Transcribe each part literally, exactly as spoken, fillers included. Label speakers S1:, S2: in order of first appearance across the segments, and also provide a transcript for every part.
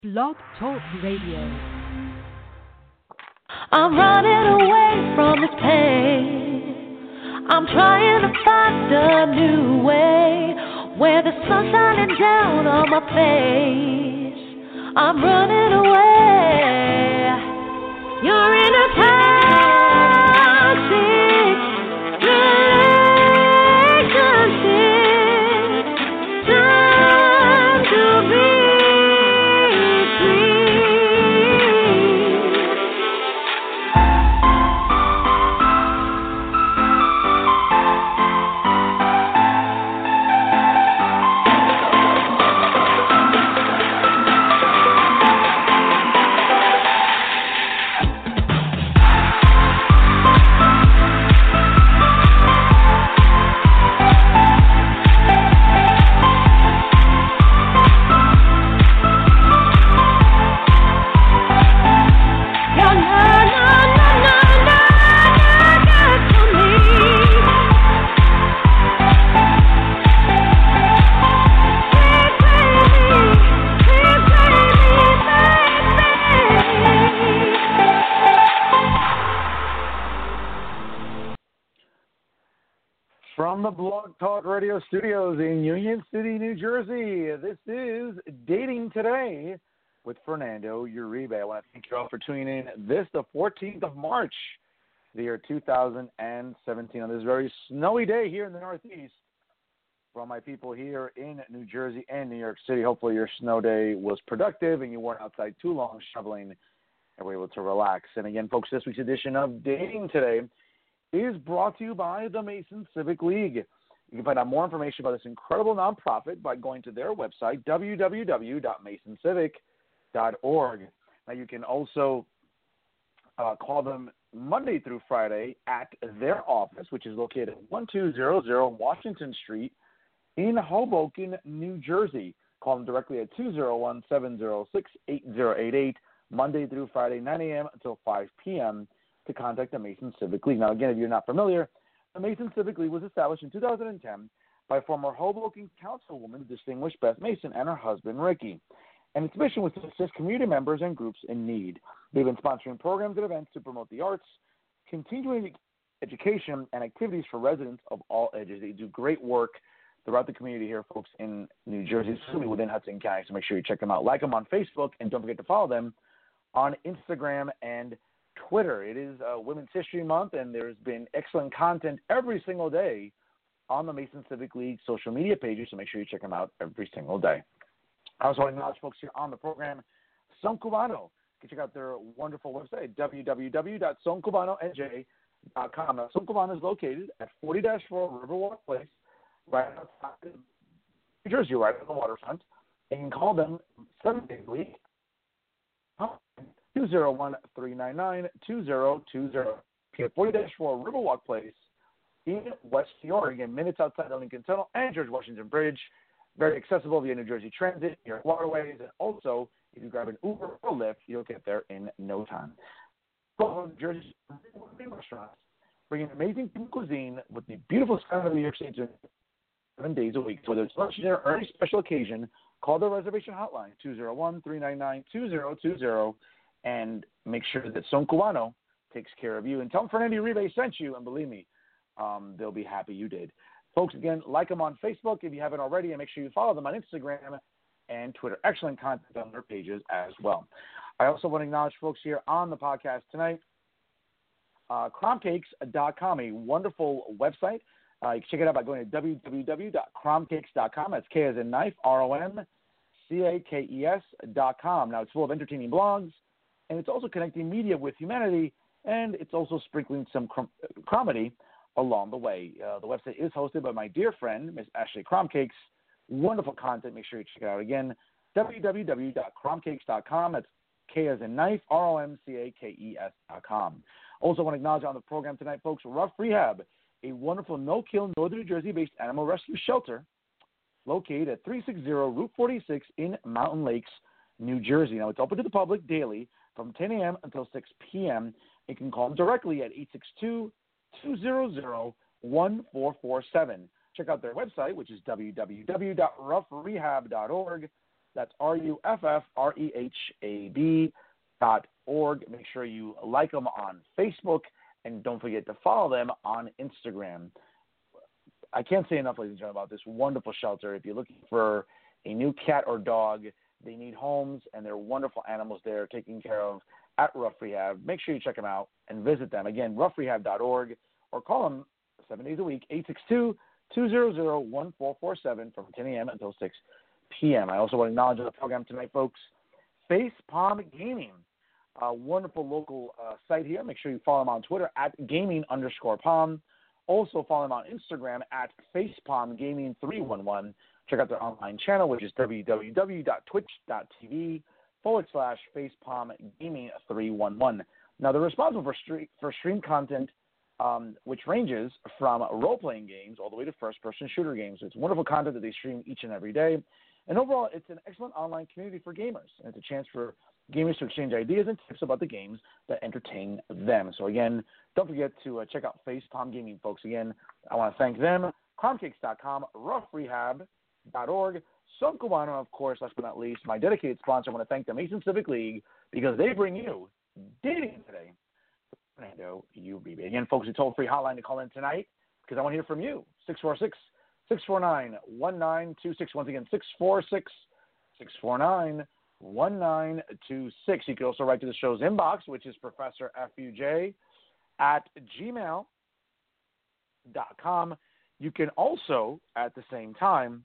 S1: Blog Talk Radio.
S2: I'm running away from this pain. I'm trying to find a new way where the sun's shining down on my face. I'm running away. You're in a toxic relationship. Time to be.
S3: From the Blog Talk Radio studios in Union City, New Jersey, this is Dating Today with Fernando Uribe. I want to thank you all for tuning in this, the fourteenth of March, the year two thousand seventeen, on this very snowy day here in the Northeast. For all my people here in New Jersey and New York City, hopefully your snow day was productive and you weren't outside too long shoveling and were able to relax. And again, folks, this week's edition of Dating Today is brought to you by the Mason Civic League. You can find out more information about this incredible nonprofit by going to their website, w w w dot mason civic dot org. Now, you can also uh, call them Monday through Friday at their office, which is located at twelve hundred Washington Street in Hoboken, New Jersey. Call them directly at two oh one, seven oh six, eight oh eight eight, Monday through Friday, nine a.m. until five p.m., to contact the Mason Civic League. Now, again, if you're not familiar, the Mason Civic League was established in two thousand ten by former Hoboken Councilwoman, Distinguished Beth Mason, and her husband, Ricky. And its mission was to assist community members and groups in need. They've been sponsoring programs and events to promote the arts, continuing education, and activities for residents of all ages. They do great work throughout the community here, folks, in New Jersey, especially within Hudson County. So make sure you check them out. Like them on Facebook, and don't forget to follow them on Instagram and Twitter. It is uh, Women's History Month, and there's been excellent content every single day on the Mason Civic League social media pages, so make sure you check them out every single day. I also want to acknowledge folks here on the program, Son Cubano. You can check out their wonderful website, w w w dot son cubano n j dot com. Now, Son Cubano is located at forty dash four Riverwalk Place, right outside New Jersey, right on the waterfront. And you can call them seven days a week. two oh one, three nine nine, two oh two oh. forty dash four Riverwalk Place in West Oregon, minutes outside the Lincoln Tunnel and George Washington Bridge. Very accessible via New Jersey Transit, New York Waterways, and also if you grab an Uber or Lyft, you'll get there in no time. New Jersey's restaurants bringing amazing cuisine with the beautiful sky of New York City seven days a week. So whether it's lunch, dinner, or any special occasion, call the reservation hotline, two oh one, three nine nine, two oh two oh. And make sure that Son Cubano takes care of you. And tell them Fernando Uribe sent you, and believe me, um, they'll be happy you did. Folks, again, like them on Facebook if you haven't already, and make sure you follow them on Instagram and Twitter. Excellent content on their pages as well. I also want to acknowledge folks here on the podcast tonight, uh, crom cakes dot com, a wonderful website. Uh, you can check it out by going to w w w dot crom cakes dot com. That's K as in knife, R O M C A K E S dot com. Now, it's full of entertaining blogs, and it's also connecting media with humanity, and it's also sprinkling some crom- comedy along the way. Uh, the website is hosted by my dear friend, Miss Ashley Cromcakes. Wonderful content. Make sure you check it out again. w w w dot crom cakes dot com. That's K as in knife, R O M C A K E S dot com. Also want to acknowledge on the program tonight, folks, Rough Rehab, a wonderful no-kill Northern New Jersey-based animal rescue shelter located at three sixty Route forty-six in Mountain Lakes, New Jersey. Now, it's open to the public daily from ten a.m. until six p.m. You can call them directly at eight six two, two hundred, one four four seven. Check out their website, which is w w w dot rough rehab dot org. That's R U F F R E H A B dot org. Make sure you like them on Facebook, and don't forget to follow them on Instagram. I can't say enough, ladies and gentlemen, about this wonderful shelter. If you're looking for a new cat or dog, they need homes, and they're wonderful animals there taken care of at Rough Rehab. Make sure you check them out and visit them. Again, rough rehab dot org, or call them seven days a week, eight six two, two zero zero, one four four seven from ten a.m. until six p.m. I also want to acknowledge the program tonight, folks, Face Palm Gaming, a wonderful local uh, site here. Make sure you follow them on Twitter at gaming underscore palm. Also follow them on Instagram at facepalm gaming three one one. Check out their online channel, which is www.twitch.tv forward slash facepalm gaming three one one. Now, they're responsible for, stream, for stream content, um, which ranges from role-playing games all the way to first-person shooter games. It's wonderful content that they stream each and every day. And overall, it's an excellent online community for gamers. And it's a chance for gamers to exchange ideas and tips about the games that entertain them. So, again, don't forget to uh, check out Facepalm Gaming, folks. Again, I want to thank them, crumb cakes dot com, rough rehab dot org, Som Cubano, of course, last but not least, my dedicated sponsor. I want to thank the Mason Civic League because they bring you Dating Today. Fernando Uribe. Again, folks, a toll-free hotline to call in tonight because I want to hear from you. six four six, six four nine, one nine two six. Once again, six four six, six four nine, one nine two six. You can also write to the show's inbox, which is Professor F U J at gmail dot com. You can also, at the same time,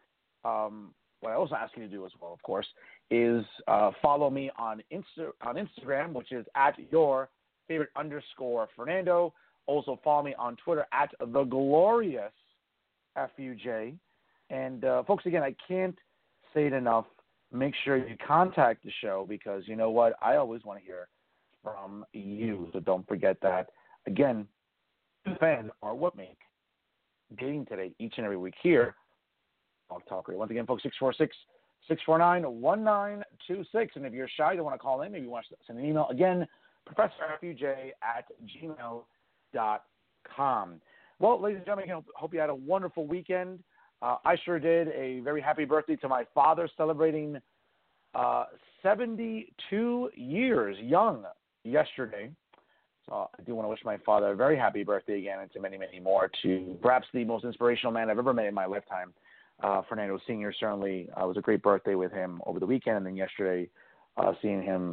S3: um, what I also ask you to do as well, of course, is uh, follow me on Insta- on Instagram, which is at your favorite underscore Fernando. Also follow me on Twitter at the glorious F U J. And uh, folks, again, I can't say it enough. Make sure you contact the show because you know what? I always want to hear from you. So don't forget that. Again, fans are what make Dating Today each and every week here on Talk Radio. Once again, folks, six four six, six four nine, one nine two six. And if you're shy, you don't want to call in, maybe you want to send an email. Again, Professor F U J at gmail dot com. Well, ladies and gentlemen, I hope you had a wonderful weekend. Uh, I sure did. A very happy birthday to my father, celebrating uh, seventy-two years young yesterday. So I do want to wish my father a very happy birthday again and to many, many more, to perhaps the most inspirational man I've ever met in my lifetime. Uh, Fernando Senior certainly uh, was a great birthday with him over the weekend, and then yesterday uh, seeing him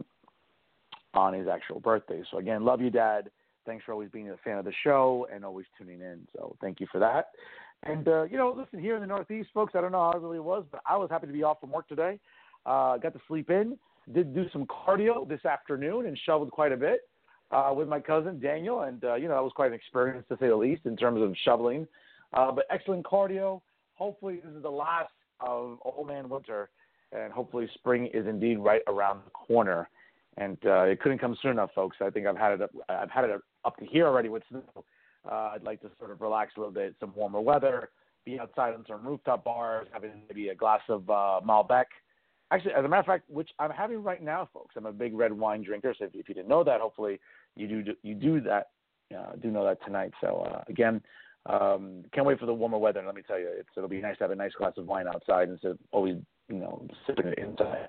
S3: on his actual birthday. So, again, love you, Dad. Thanks for always being a fan of the show and always tuning in. So thank you for that. And, uh, you know, listen, here in the Northeast, folks, I don't know how it really was, but I was happy to be off from work today. Uh, got to sleep in, did do some cardio this afternoon and shoveled quite a bit uh, with my cousin, Daniel. And, uh, you know, that was quite an experience, to say the least, in terms of shoveling. Uh, but excellent cardio. Hopefully this is the last of old man winter, and hopefully spring is indeed right around the corner. And uh, it couldn't come soon enough, folks. I think I've had it up, I've had it up to here already with snow. Uh, I'd like to sort of relax a little bit, some warmer weather, be outside on some rooftop bars, having maybe a glass of uh, Malbec. Actually, as a matter of fact, which I'm having right now, folks. I'm a big red wine drinker, so if, if you didn't know that, hopefully you do you do that, uh, do know that tonight. So uh, again, um, can't wait for the warmer weather. And let me tell you, it's, it'll be nice to have a nice glass of wine outside instead of always, you know, sipping it inside.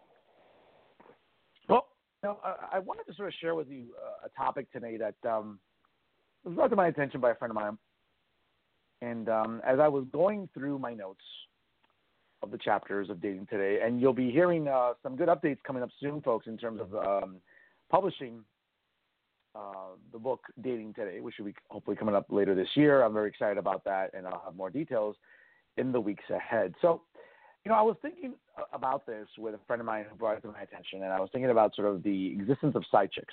S3: Well, you know, I, I wanted to sort of share with you uh, a topic today that um, was brought to my attention by a friend of mine. And um, as I was going through my notes of the chapters of Dating Today, and you'll be hearing uh, some good updates coming up soon, folks, in terms of um, publishing uh, the book Dating Today, which will be hopefully coming up later this year. I'm very excited about that, and I'll have more details in the weeks ahead. So, you know, I was thinking about this with a friend of mine who brought it to my attention, and I was thinking about sort of the existence of side chicks.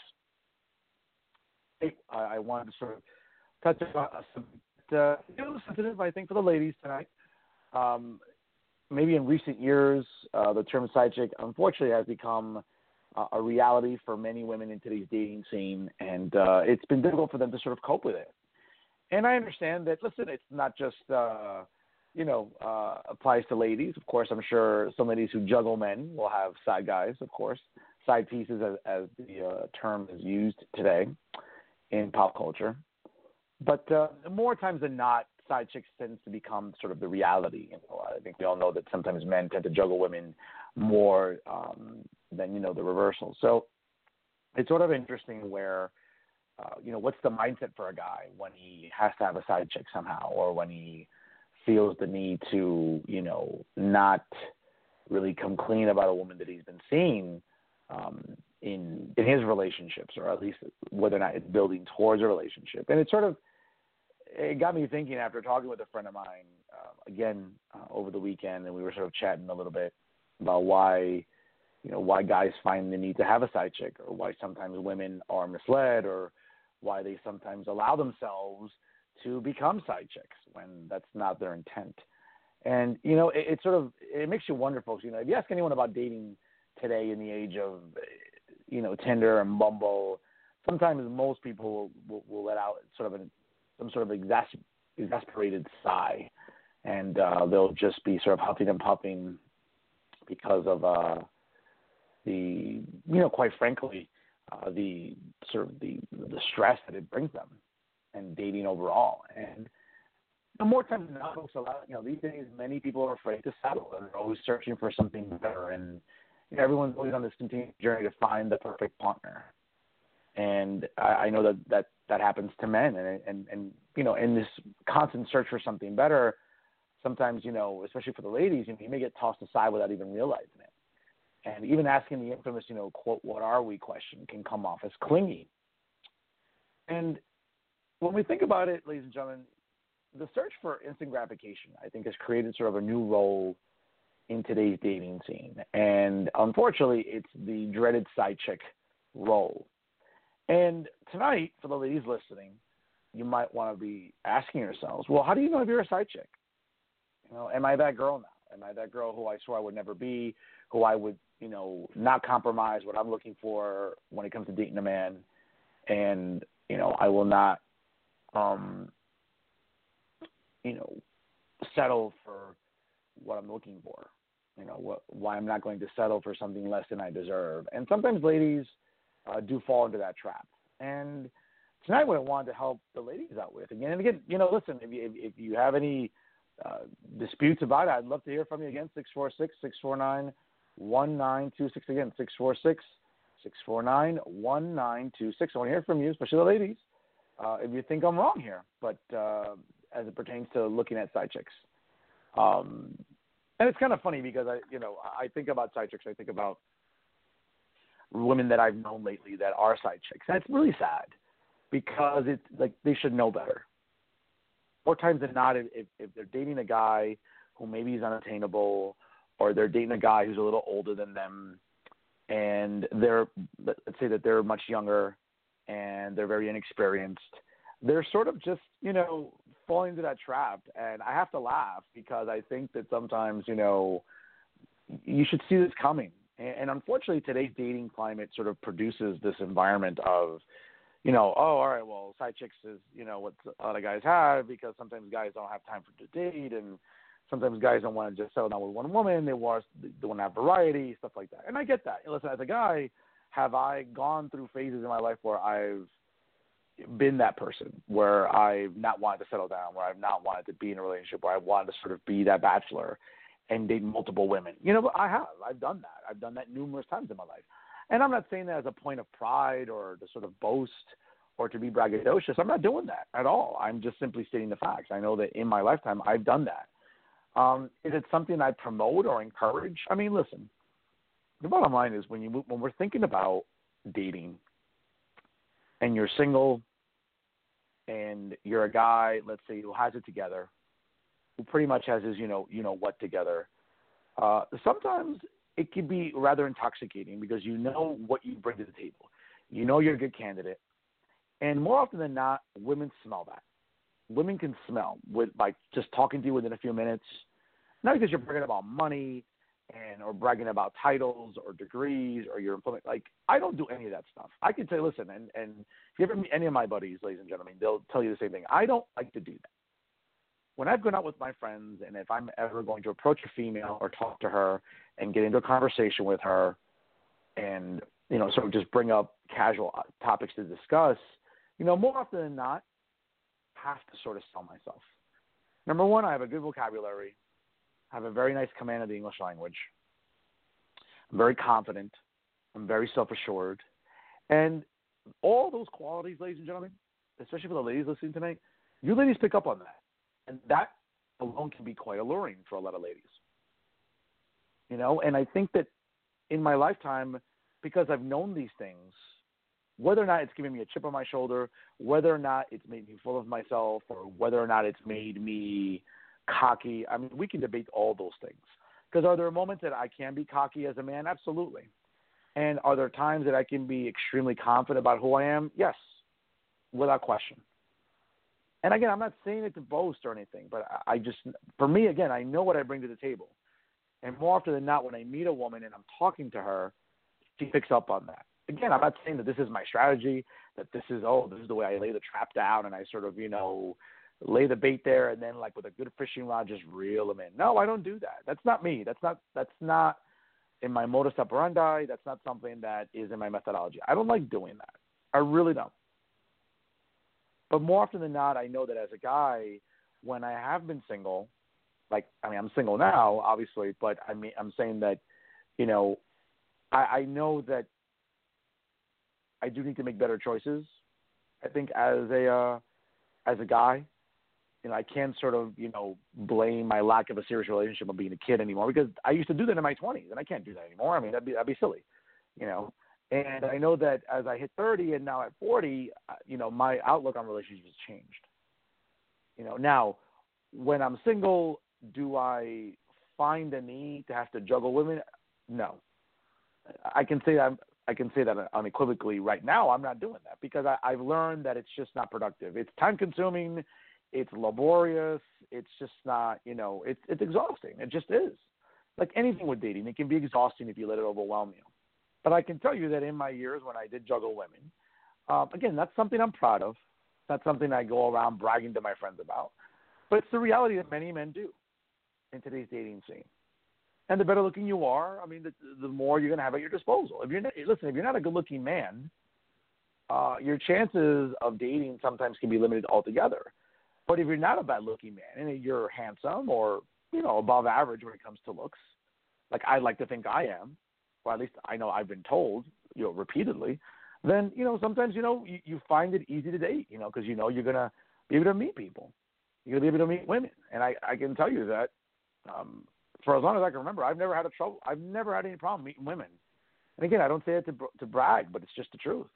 S3: I, I wanted to sort of touch on some uh, a little sensitive, I think, for the ladies tonight. Um, maybe in recent years, uh, the term side chick, unfortunately, has become uh, a reality for many women in today's dating scene, and uh, it's been difficult for them to sort of cope with it. And I understand that, listen, it's not just, uh, you know, uh, applies to ladies. Of course, I'm sure some ladies who juggle men will have side guys, of course, side pieces as, as the uh, term is used today in pop culture. But uh, more times than not, side chicks tends to become sort of the reality. You know, I think we all know that sometimes men tend to juggle women more um, than, you know, the reversal. So it's sort of interesting where, uh, you know, what's the mindset for a guy when he has to have a side chick somehow, or when he feels the need to, you know, not really come clean about a woman that he's been seeing um, in in his relationships, or at least whether or not it's building towards a relationship. And it sort of, it got me thinking after talking with a friend of mine, uh, again, uh, over the weekend, and we were sort of chatting a little bit about why, you know, why guys find the need to have a side chick, or why sometimes women are misled, or why they sometimes allow themselves to become side chicks when that's not their intent. And, you know, it, it sort of, it makes you wonder, folks, you know, if you ask anyone about dating today in the age of, you know, Tinder and Bumble, sometimes most people will, will, will let out sort of an, some sort of exas- exasperated sigh, and uh, they'll just be sort of huffing and puffing because of the, the you know, quite frankly, uh, the sort of the the stress that it brings them, and dating overall. And the more times than not, folks, a lot, you know, these days many people are afraid to settle, and they're always searching for something better. And you know, everyone's always on this continued journey to find the perfect partner. And I, I know that, that that happens to men, and and and you know, in this constant search for something better, sometimes, you know, especially for the ladies, you know, you may get tossed aside without even realizing it. And even asking the infamous, you know, quote, "What are we?" question can come off as clingy. And when we think about it, ladies and gentlemen, the search for instant gratification, I think, has created sort of a new role in today's dating scene. And unfortunately, it's the dreaded side chick role. And tonight, for the ladies listening, you might want to be asking yourselves, well, how do you know if you're a side chick? You know, am I that girl now? Am I that girl who I swore I would never be, who I would, you know, not compromise what I'm looking for when it comes to dating a man? And, you know, I will not, um, you know, settle for what I'm looking for. You know, what, why I'm not going to settle for something less than I deserve. And sometimes ladies uh, do fall into that trap. And tonight what I wanted to help the ladies out with, again and again, you know, listen, if you, if, if you have any uh, disputes about it, I'd love to hear from you. Again, six four six, six four nine, one nine two six. Again, six four six, six four nine, one nine two six. I want to hear from you, especially the ladies, uh, if you think I'm wrong here, but uh, as it pertains to looking at side chicks. Um, and it's kind of funny because I, you know, I think about side chicks. I think about women that I've known lately that are side chicks. And it's really sad because it's like they should know better. More times than not, if, if they're dating a guy who maybe is unattainable, or they're dating a guy who's a little older than them, and they're, let's say that they're much younger and they're very inexperienced, they're sort of just, you know, falling into that trap. And I have to laugh because I think that sometimes, you know, you should see this coming. And, and unfortunately, today's dating climate sort of produces this environment of, you know, oh, all right, well, side chicks is, you know, what a lot of guys have, because sometimes guys don't have time for to date, and sometimes guys don't want to just settle down with one woman. They want, they want to have variety, stuff like that. And I get that. Listen, as a guy, have I gone through phases in my life where I've been that person, where I've not wanted to settle down, where I've not wanted to be in a relationship, where I wanted to sort of be that bachelor and date multiple women. You know, I have. I've done that. I've done that numerous times in my life. And I'm not saying that as a point of pride or to sort of boast or to be braggadocious. I'm not doing that at all. I'm just simply stating the facts. I know that in my lifetime I've done that. Um, is it something I promote or encourage? I mean, listen, the bottom line is when you when we're thinking about dating and you're single and you're a guy, let's say, who has it together, who pretty much has his, you know, you know what together, uh, sometimes it can be rather intoxicating because you know what you bring to the table. You know you're a good candidate. And more often than not, women smell that. Women can smell with by just talking to you within a few minutes, not because you're bragging about money and or bragging about titles or degrees or your employment. Like, I don't do any of that stuff. I can say, listen, and, and if you ever meet any of my buddies, ladies and gentlemen, they'll tell you the same thing. I don't like to do that. When I've gone out with my friends, and if I'm ever going to approach a female or talk to her and get into a conversation with her and, you know, sort of just bring up casual topics to discuss, you know, more often than not, have to sort of sell myself. Number one, I have a good vocabulary. I have a very nice command of the English language. I'm very confident. I'm very self-assured. And all those qualities, ladies and gentlemen, especially for the ladies listening tonight, you ladies pick up on that. And that alone can be quite alluring for a lot of ladies. You know, and I think that in my lifetime, because I've known these things, whether or not it's given me a chip on my shoulder, whether or not it's made me full of myself, or whether or not it's made me cocky, I mean, we can debate all those things. Because are there moments that I can be cocky as a man? Absolutely. And are there times that I can be extremely confident about who I am? Yes, without question. And again, I'm not saying it to boast or anything, but I just, for me, again, I know what I bring to the table. And more often than not, when I meet a woman and I'm talking to her, she picks up on that. Again, I'm not saying that this is my strategy, that this is, oh, this is the way I lay the trap down and I sort of, you know, lay the bait there and then like with a good fishing rod just reel them in. No, I don't do that. That's not me. That's not, that's not in my modus operandi. That's not something that is in my methodology. I don't like doing that. I really don't. But more often than not, I know that as a guy, when I have been single, like, I mean, I'm single now, obviously, but I mean, I'm saying that, you know, I, I know that I do need to make better choices. I think as a, uh, as a guy, you know, I can't sort of, you know, blame my lack of a serious relationship on being a kid anymore, because I used to do that in my twenties and I can't do that anymore. I mean, that'd be, that'd be silly, you know? And I know that as I hit thirty and now at forty, you know, my outlook on relationships has changed. You know, now when I'm single, do I find a need to have to juggle women? No. I can say that I can say that unequivocally right now. I'm not doing that because I, I've learned that it's just not productive. It's time consuming. It's laborious. It's just not, you know, it's it's exhausting. It just is. Like anything with dating, it can be exhausting if you let it overwhelm you. But I can tell you that in my years when I did juggle women, um, again, that's something I'm proud of. That's something I go around bragging to my friends about. But it's the reality that many men do in today's dating scene. And the better looking you are, I mean, the, the more you're going to have at your disposal. If you're not, listen, if you're not a good looking man, uh, your chances of dating sometimes can be limited altogether. But if you're not a bad looking man and you're handsome or, you know, above average when it comes to looks, like I like to think I am, or at least I know I've been told, you know, repeatedly, then, you know, sometimes, you know, you, you find it easy to date, you know, because, you know, you're going to be able to meet people. You're going to be able to meet women. And I, I can tell you that um, for as long as I can remember, I've never had a trouble. I've never had any problem meeting women. And again, I don't say it to, to brag, but it's just the truth.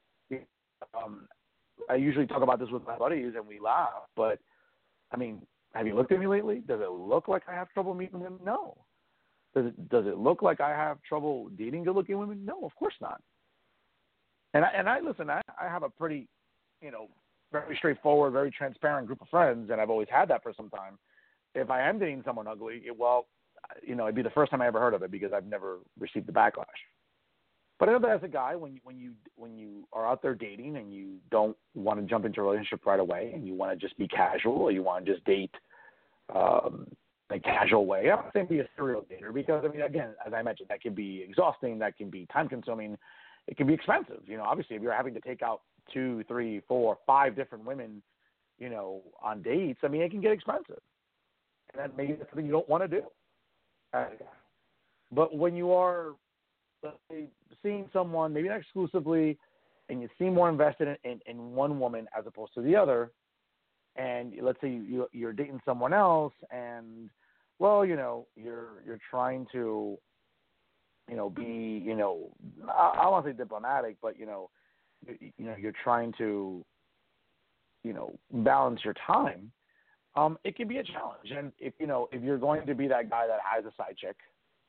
S3: Um, I usually talk about this with my buddies and we laugh, but I mean, have you looked at me lately? Does it look like I have trouble meeting women? No. Does it, does it look like I have trouble dating good-looking women? No, of course not. And I, and I listen, I, I have a pretty, you know, very straightforward, very transparent group of friends, and I've always had that for some time. If I am dating someone ugly, it, well, you know, it'd be the first time I ever heard of it because I've never received the backlash. But I know that as a guy, when you, when you when you are out there dating and you don't want to jump into a relationship right away and you want to just be casual or you want to just date um, a casual way, I'm not saying be a serial dater because, I mean, again, as I mentioned, that can be exhausting, that can be time-consuming, it can be expensive. You know, obviously, if you're having to take out two, three, four, five different women, you know, on dates, I mean, it can get expensive. And that maybe that's something you don't want to do. Uh, but when you are, let's say, seeing someone, maybe not exclusively, and you seem more invested in, in, in one woman as opposed to the other, and let's say you, you're dating someone else, and well, you know, you're you're trying to, you know, be, you know, I, I don't want to say diplomatic, but you know, you, you know, you're trying to, you know, balance your time. Um, it can be a challenge, and if you know, if you're going to be that guy that has a side chick,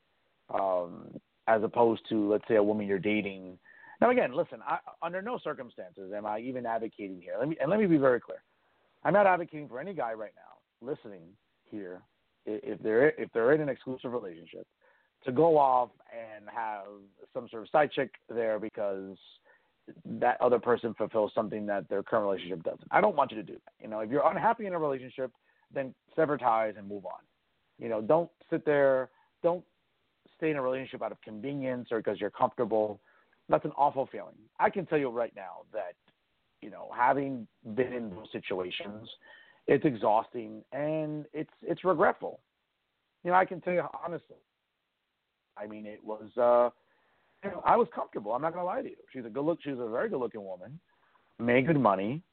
S3: um, as opposed to, let's say, a woman you're dating. Now, again, listen, I, under no circumstances am I even advocating here. Let me and let me be very clear. I'm not advocating for any guy right now listening here, if they're if they're in an exclusive relationship, to go off and have some sort of side chick there because that other person fulfills something that their current relationship doesn't. I don't want you to do that. You know, if you're unhappy in a relationship, then sever ties and move on. You know, don't sit there. Don't stay in a relationship out of convenience or because you're comfortable. That's an awful feeling. I can tell you right now that, you know, having been in those situations it's exhausting, and it's it's regretful. You know, I can tell you honestly. I mean, it was. Uh, you know, I was comfortable. I'm not going to lie to you. She's a good look. She's a very good looking woman. Made good money.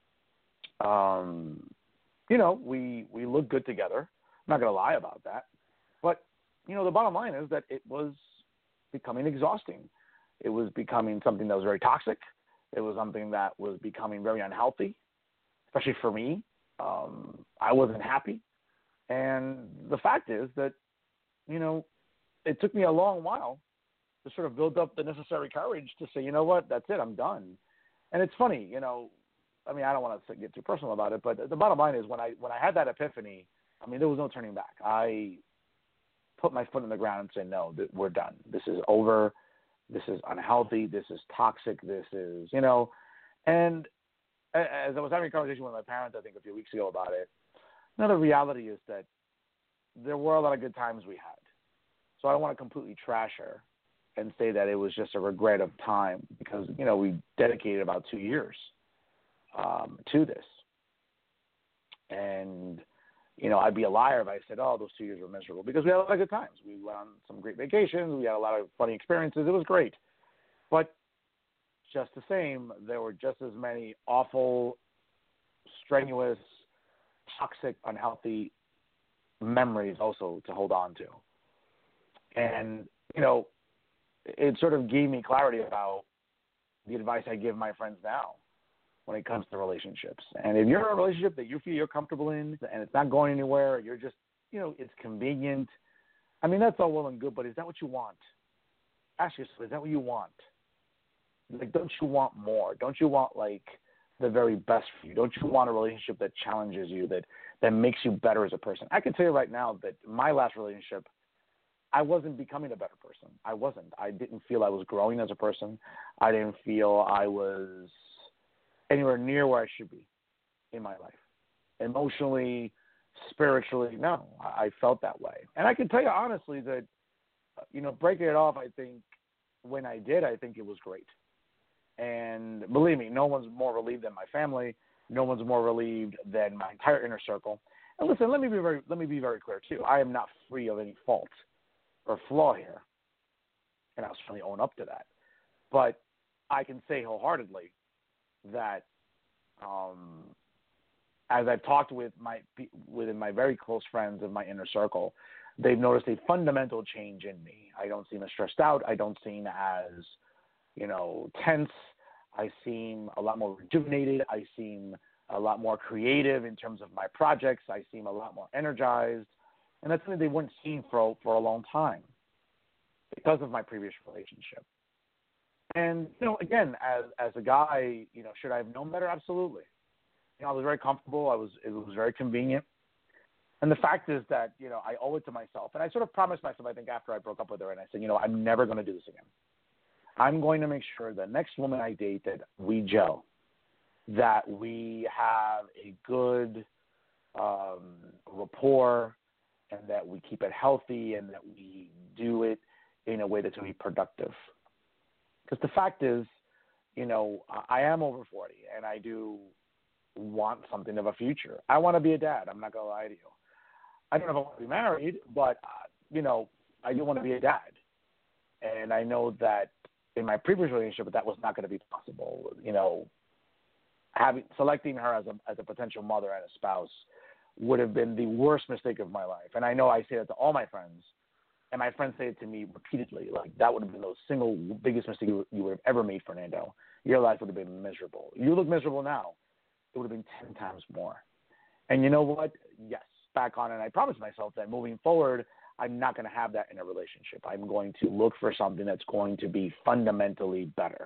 S3: Um, you know, we we look good together. I'm not going to lie about that. But you know, the bottom line is that it was becoming exhausting. It was becoming something that was very toxic. It was something that was becoming very unhealthy, especially for me. Um, I wasn't happy. And the fact is that, you know, it took me a long while to sort of build up the necessary courage to say, you know what, that's it, I'm done. And it's funny, you know, I mean, I don't want to get too personal about it, but the bottom line is when I when I had that epiphany, I mean, there was no turning back. I put my foot in the ground and said, no, we're done. This is over. This is unhealthy. This is toxic. This is, you know, and as I was having a conversation with my parents, I think a few weeks ago about it, you know, the reality is that there were a lot of good times we had. So I don't want to completely trash her and say that it was just a regret of time because, you know, we dedicated about two years um, to this. And, you know, I'd be a liar if I said, oh, those two years were miserable because we had a lot of good times. We went on some great vacations. We had a lot of funny experiences. It was great. But just the same, there were just as many awful, strenuous, toxic, unhealthy memories also to hold on to. And, you know, it sort of gave me clarity about the advice I give my friends now when it comes to relationships. And if you're in a relationship that you feel you're comfortable in and it's not going anywhere, you're just, you know, it's convenient. I mean, that's all well and good, but is that what you want? Ask yourself, is that what you want? Like, don't you want more? Don't you want, like, the very best for you? Don't you want a relationship that challenges you, that, that makes you better as a person? I can tell you right now that my last relationship, I wasn't becoming a better person. I wasn't. I didn't feel I was growing as a person. I didn't feel I was anywhere near where I should be in my life. Emotionally, spiritually, no. I felt that way. And I can tell you honestly that, you know, breaking it off, I think when I did, I think it was great. And believe me, no one's more relieved than my family. No one's more relieved than my entire inner circle. And listen, let me be very, let me be very clear too. I am not free of any fault or flaw here, and I'll certainly own up to that. But I can say wholeheartedly that um, as I've talked with my within my very close friends of my inner circle, they've noticed a fundamental change in me. I don't seem as stressed out. I don't seem as, you know, tense. I seem a lot more rejuvenated. I seem a lot more creative in terms of my projects. I seem a lot more energized. And that's something they weren't seeing for, for a long time because of my previous relationship. And, you know, again, as as a guy, you know, should I have known better? Absolutely. You know, I was very comfortable. I was it was very convenient. And the fact is that, you know, I owe it to myself. And I sort of promised myself, I think, after I broke up with her, and I said, you know, I'm never going to do this again. I'm going to make sure the next woman I date that we gel, that we have a good um, rapport, and that we keep it healthy, and that we do it in a way that's going to be productive. Because the fact is, you know, I am over forty, and I do want something of a future. I want to be a dad. I'm not going to lie to you. I don't know if I want to be married, but, uh, you know, I do want to be a dad. And I know that in my previous relationship, that was not going to be possible. You know, having selecting her as a as a potential mother and a spouse would have been the worst mistake of my life. And I know I say that to all my friends, and my friends say it to me repeatedly. Like, that would have been the single biggest mistake you would have ever made, Fernando. Your life would have been miserable. You look miserable now. It would have been ten times more. And you know what? Yes, back on it. I promised myself that moving forward, I'm not going to have that in a relationship. I'm going to look for something that's going to be fundamentally better.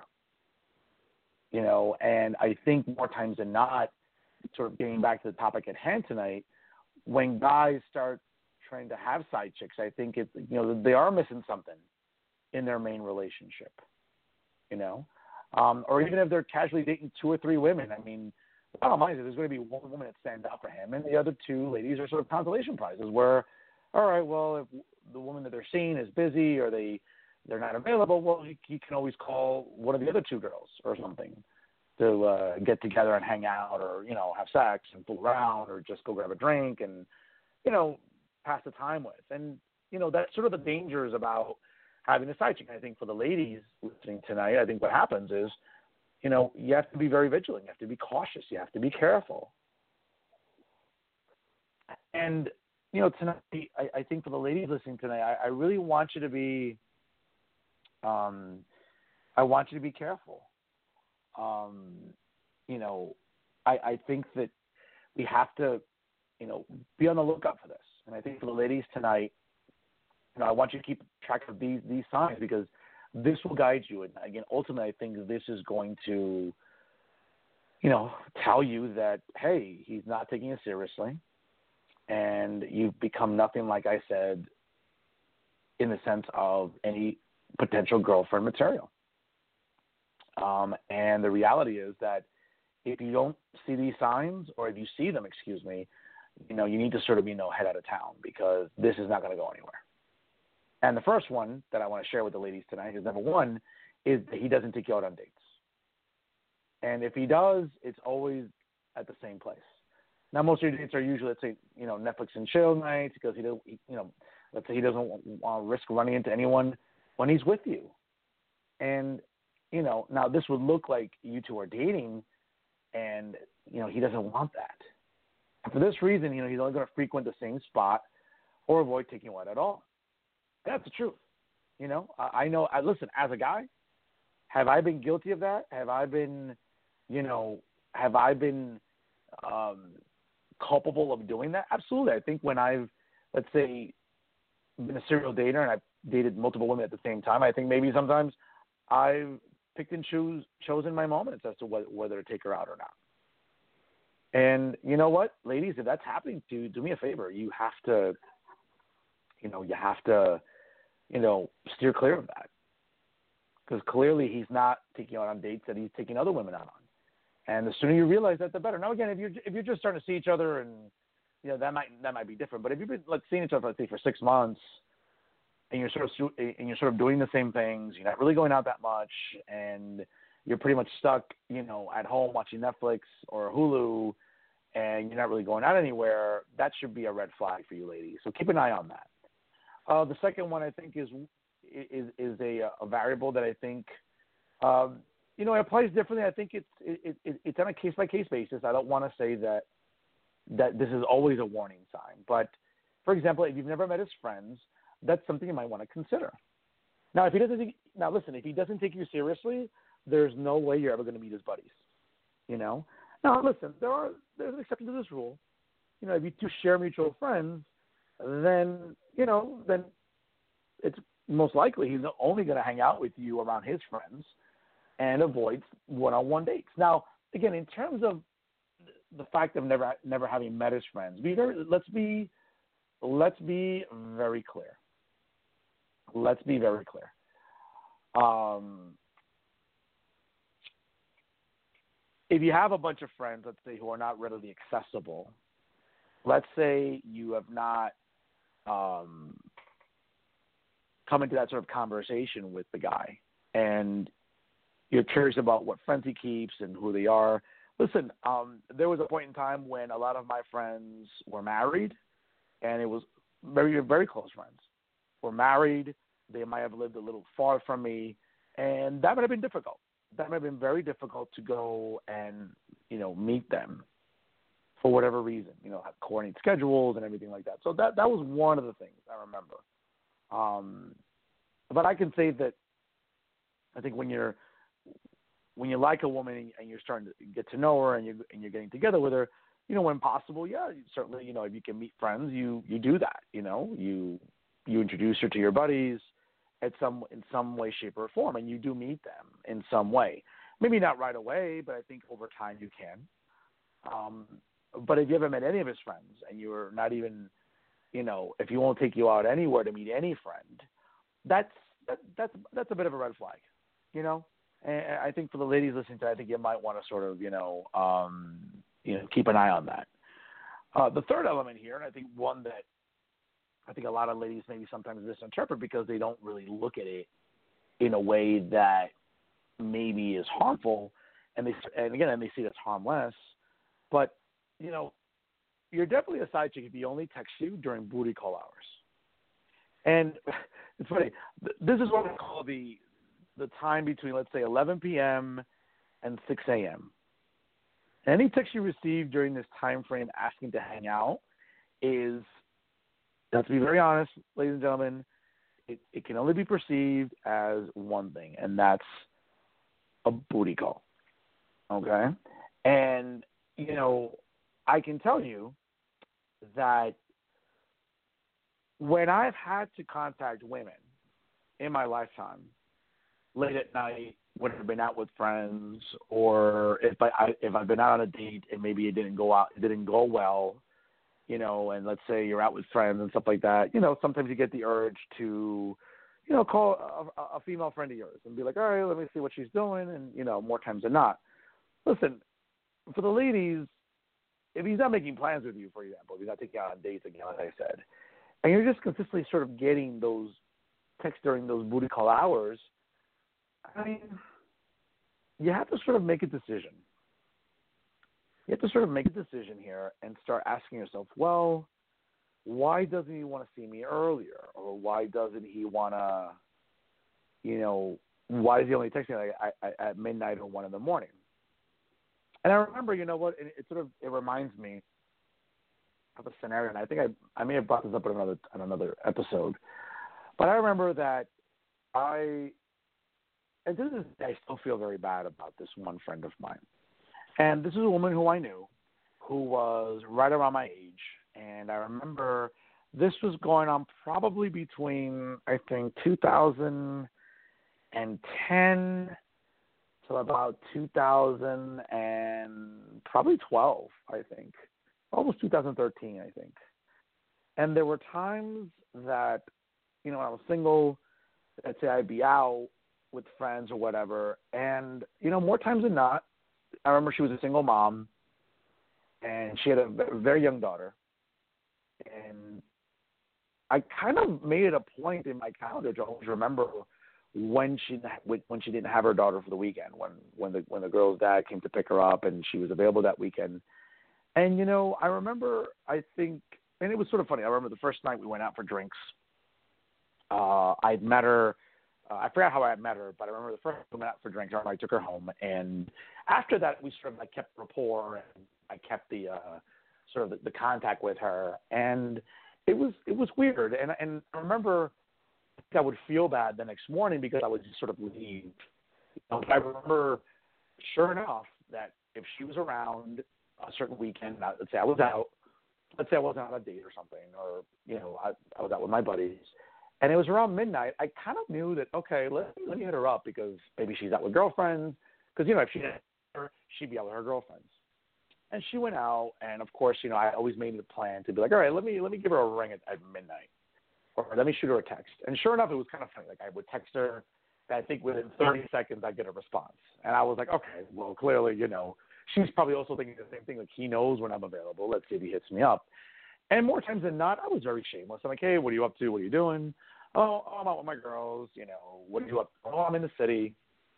S3: You know, and I think more times than not, sort of getting back to the topic at hand tonight, when guys start trying to have side chicks, I think it, you know, they are missing something in their main relationship, you know, um, or even if they're casually dating two or three women. I mean, the bottom line is there's going to be one woman that stands out for him, and the other two ladies are sort of consolation prizes where, all right, well, if the woman that they're seeing is busy or they, they're not available, well, he, he can always call one of the other two girls or something. to uh, get together and hang out, or you know, have sex and fool around, or just go grab a drink and you know, pass the time with. And you know, that's sort of the dangers about having a side chick. I think for the ladies listening tonight, I think what happens is, you know, you have to be very vigilant. You have to be cautious. You have to be careful. And you know, tonight, I, I think for the ladies listening tonight, I, I really want you to be, um, I want you to be careful. Um, you know, I, I think that we have to, you know, be on the lookout for this. And I think for the ladies tonight, you know, I want you to keep track of these these signs, because this will guide you. And again, ultimately, I think this is going to, you know, tell you that, hey, he's not taking it seriously. And you've become nothing, like I said, in the sense of any potential girlfriend material. Um, and the reality is that if you don't see these signs, or if you see them, excuse me, you know, you need to sort of, you know, head out of town, because this is not going to go anywhere. And the first one that I want to share with the ladies tonight is, number one, is that he doesn't take you out on dates. And if he does, it's always at the same place. Now, most of your dates are usually, let's say, you know, Netflix and chill nights, because he doesn't, you know, let's say he doesn't want to risk running into anyone when he's with you. And, you know, now this would look like you two are dating, and, you know, he doesn't want that. And for this reason, you know, he's only going to frequent the same spot or avoid taking you out at all. That's the truth. You know, I, I know, I listen, as a guy, have I been guilty of that? Have I been, you know, have I been um, culpable of doing that? Absolutely. I think when I've, let's say, been a serial dater and I've dated multiple women at the same time, I think maybe sometimes I've picked and choose, chosen my moments as to wh- whether to take her out or not. And you know what, ladies, if that's happening to you, do me a favor. You have to, you know, you have to, you know, steer clear of that. Because clearly he's not taking you out on dates that he's taking other women out on. And the sooner you realize that, the better. Now, again, if you're if you're just starting to see each other, and you know, that might that might be different. But if you've been like seeing each other, let's say, for six months, and you're sort of and you're sort of doing the same things, you're not really going out that much, and you're pretty much stuck, you know, at home watching Netflix or Hulu, and you're not really going out anywhere, that should be a red flag for you ladies. So keep an eye on that. Uh, the second one, I think, is is is a, a variable that I think, um, you know, it applies differently. I think it's it, it, it's on a case by case basis. I don't want to say that that this is always a warning sign, but for example, if you've never met his friends, that's something you might want to consider. Now, if he doesn't, now listen, if he doesn't take you seriously, there's no way you're ever going to meet his buddies. You know. Now, listen, there are there's an exception to this rule. You know, if you two share mutual friends, then you know, then it's most likely he's only going to hang out with you around his friends and avoid one-on-one dates. Now, again, in terms of the fact of never never having met his friends, be very, let's be let's be very clear. Let's be very clear. Um, if you have a bunch of friends, let's say, who are not readily accessible, let's say you have not um, come into that sort of conversation with the guy, and you're curious about what friends he keeps and who they are. Listen, um, there was a point in time when a lot of my friends were married, and it was very, very close friends. Were married. They might have lived a little far from me, and that might have been difficult. That might have been very difficult to go and, you know, meet them for whatever reason, you know, have coordinate schedules and everything like that. So that, that was one of the things I remember. Um, but I can say that I think when you're, when you like a woman and you're starting to get to know her and you're, and you're getting together with her, you know, when possible, yeah, certainly, you know, if you can meet friends, you, you do that, you know, you, you introduce her to your buddies at some, in some way, shape, or form, and you do meet them in some way. Maybe not right away, but I think over time you can. Um, but if you haven't met any of his friends and you're not even, you know, if he won't take you out anywhere to meet any friend, that's that, that's that's a bit of a red flag, you know. And I think for the ladies listening to, I think you might want to sort of, you know, um, you know, keep an eye on that. Uh, the third element here, and I think one that I think a lot of ladies maybe sometimes misinterpret because they don't really look at it in a way that maybe is harmful, and they and again, and they see that's harmless. But you know, you're definitely a side chick if he only texts you during booty call hours. And it's funny. This is what I call the the time between, let's say, eleven p.m. and six a.m. Any text you receive during this time frame asking to hang out is, let's be very honest, ladies and gentlemen, it, it can only be perceived as one thing, and that's a booty call. Okay? And, you know, I can tell you that when I've had to contact women in my lifetime, late at night, when I've been out with friends, or if I, I if I've been out on a date and maybe it didn't go out, it didn't go well, you know, and let's say you're out with friends and stuff like that, you know, sometimes you get the urge to, you know, call a, a female friend of yours and be like, all right, let me see what she's doing, and you know, more times than not. Listen, for the ladies, if he's not making plans with you, for example, if he's not taking you out on dates again, like I said, and you're just consistently sort of getting those texts during those booty call hours, I mean, you have to sort of make a decision. You have to sort of make a decision here and start asking yourself, well, why doesn't he want to see me earlier? Or why doesn't he want to, you know, why is he only texting me like at, at midnight or one in the morning? And I remember, you know what, it, it sort of, it reminds me of a scenario, and I think I, I may have brought this up in another, in another episode, but I remember that I, and this is, I still feel very bad about this one friend of mine. And this is a woman who I knew, who was right around my age. And I remember this was going on probably between, I think, two thousand ten to about two thousand and probably twelve, I think. Almost two thousand thirteen, I think. And there were times that, you know, when I was single, let's say I'd be out with friends or whatever. And, you know, more times than not, I remember she was a single mom, and she had a very young daughter. And I kind of made it a point in my calendar to always remember when she when she didn't have her daughter for the weekend, when when the when the girl's dad came to pick her up and she was available that weekend. And, you know, I remember, I think, and it was sort of funny. I remember the first night we went out for drinks. Uh, I'd met her. Uh, I forgot how I had met her, but I remember the first time we went out for drinks, I took her home. And after that, we sort of like kept rapport, and I kept the uh, sort of the, the contact with her. And it was it was weird. And and I remember I would feel bad the next morning because I would just sort of leave. But I remember, sure enough, that if she was around a certain weekend, let's say I was out, let's say I wasn't on a date or something, or, you know, I, I was out with my buddies, and it was around midnight, I kind of knew that, okay, let, let me hit her up because maybe she's out with girlfriends, because, you know, if she didn't, she'd be out with her girlfriends. And she went out, and of course, you know, I always made it a plan to be like, all right, let me let me give her a ring at, at midnight, or let me shoot her a text. And sure enough, it was kind of funny. Like, I would text her, and I think within thirty seconds, I'd get a response. And I was like, okay, well, clearly, you know, she's probably also thinking the same thing. Like, he knows when I'm available. Let's see if he hits me up. And more times than not, I was very shameless. I'm like, hey, what are you up to? What are you doing? Oh, oh I'm out with my girls. You know, what are you up to? Oh, I'm in the city.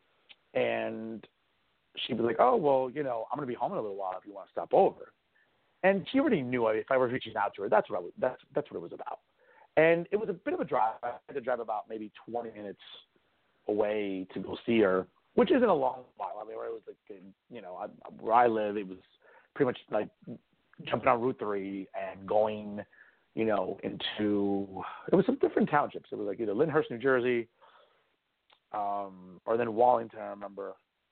S3: And she'd be like, oh, well, you know, I'm going to be home in a little while if you want to stop over. And she already knew if I was reaching out to her, that's what I was, that's that's what it was about. And it was a bit of a drive. I had to drive about maybe twenty minutes away to go see her, which isn't a long while. I mean, where it was like, you know, I, where I live, it was pretty much like jumping on Route three and going, you know, into, it was some different townships. It was like either Lyndhurst, New Jersey, um, or then Wallington, I remember.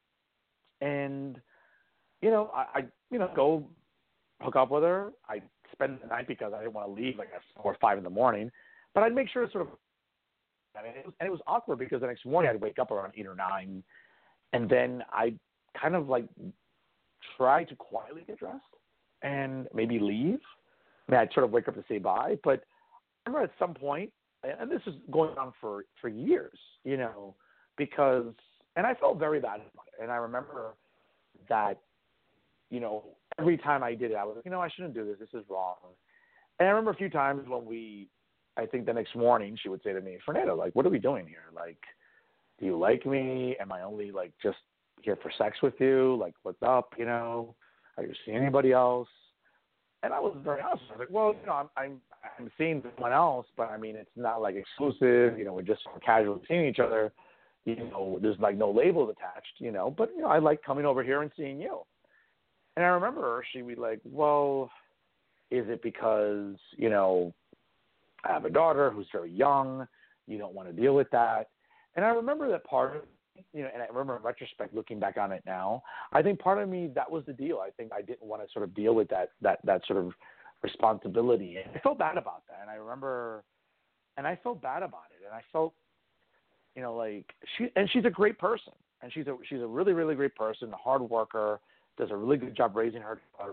S3: And, you know, I, I, you know, go hook up with her. I spend the night because I didn't want to leave like at four or five in the morning, but I'd make sure to sort of, I mean, it was, and it was awkward because the next morning I'd wake up around eight or nine, and then I'd kind of like try to quietly get dressed and maybe leave. I mean, I'd sort of wake up to say bye, but I remember at some point, and this is going on for, for years, you know, because, and I felt very bad about it. And I remember that, you know, every time I did it, I was like, you know, I shouldn't do this. This is wrong. And I remember a few times when we, I think the next morning, she would say to me, Fernando, like, what are we doing here? Like, do you like me? Am I only, like, just here for sex with you. Like, what's up? You know, are you seeing anybody else? And I was very honest. I was like, well, you know, I'm I'm I'm seeing someone else, but I mean, it's not like exclusive. You know, we're just casually seeing each other. You know, there's like no labels attached. You know, but you know, I like coming over here and seeing you. And I remember her, she'd be like, well, is it because, you know, I have a daughter who's very young, you don't want to deal with that? And I remember that part of, you know, and I remember in retrospect, looking back on it now, I think part of me, that was the deal. I think I didn't want to sort of deal with that, that, that sort of responsibility. And I felt bad about that. And I remember, and I felt bad about it. And I felt, you know, like she, and she's a great person. And she's a, she's a really, really great person, a hard worker, does a really good job raising her daughter.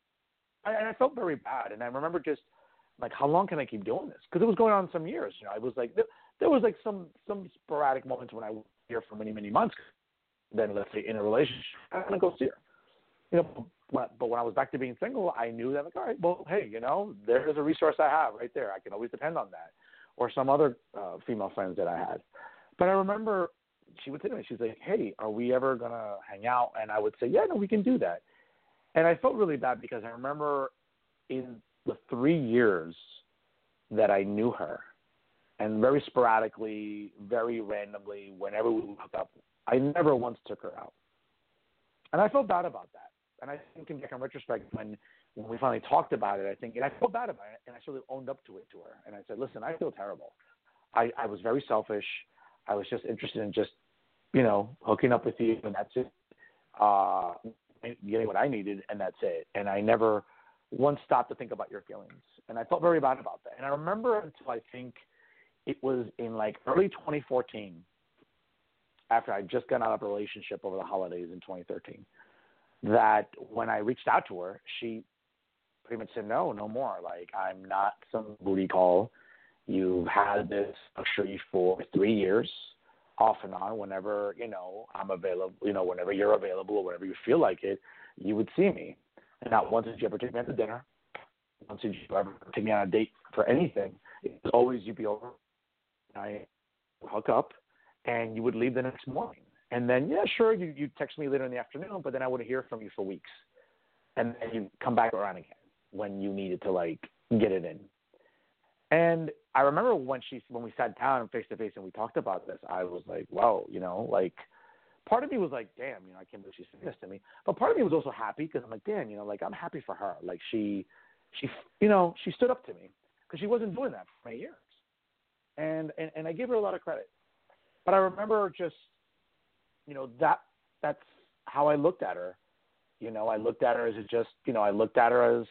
S3: And I felt very bad. And I remember just like, how long can I keep doing this? Because it was going on some years. You know, I was like, there, there was like some, some sporadic moments when I was here for many, many months. Then let's say in a relationship, I'm going to go see her. You know, but, but when I was back to being single, I knew that, like, all right, well, hey, you know, there's a resource I have right there. I can always depend on that. Or some other uh, female friends that I had. But I remember she would say to me, she's like, hey, are we ever going to hang out? And I would say, yeah, no, we can do that. And I felt really bad because I remember in the three years that I knew her, and very sporadically, very randomly, whenever we would hook up, I never once took her out. And I felt bad about that. And I think in retrospect, when, when we finally talked about it, I think, and I felt bad about it, and I sort of owned up to it to her. And I said, listen, I feel terrible. I, I was very selfish. I was just interested in just, you know, hooking up with you, and that's it. Uh, getting what I needed, and that's it. And I never once stopped to think about your feelings. And I felt very bad about that. And I remember until I think it was in like early twenty fourteen, after I just got out of a relationship over the holidays in twenty thirteen, that when I reached out to her, she pretty much said, no, no more. Like, I'm not some booty call. You've had this luxury for three years, off and on, whenever, you know, I'm available, you know, whenever you're available or whenever you feel like it, you would see me. And not once did you ever take me out to dinner. Once did you ever take me on a date for anything. It was always you'd be over, I hook up, and you would leave the next morning. And then, yeah, sure, you, you'd text me later in the afternoon, but then I wouldn't hear from you for weeks. And then you'd come back around again when you needed to, like, get it in. And I remember when she, when we sat down face to face and we talked about this, I was like, wow, you know, like, part of me was like, damn, you know, I can't believe she's saying this to me. But part of me was also happy because I'm like, damn, you know, like, I'm happy for her. Like, she, she, you know, she stood up to me because she wasn't doing that for many years. And, and, and I gave her a lot of credit. But I remember just, you know, that, that's how I looked at her. You know, I looked at her as it just, you know, I looked at her as,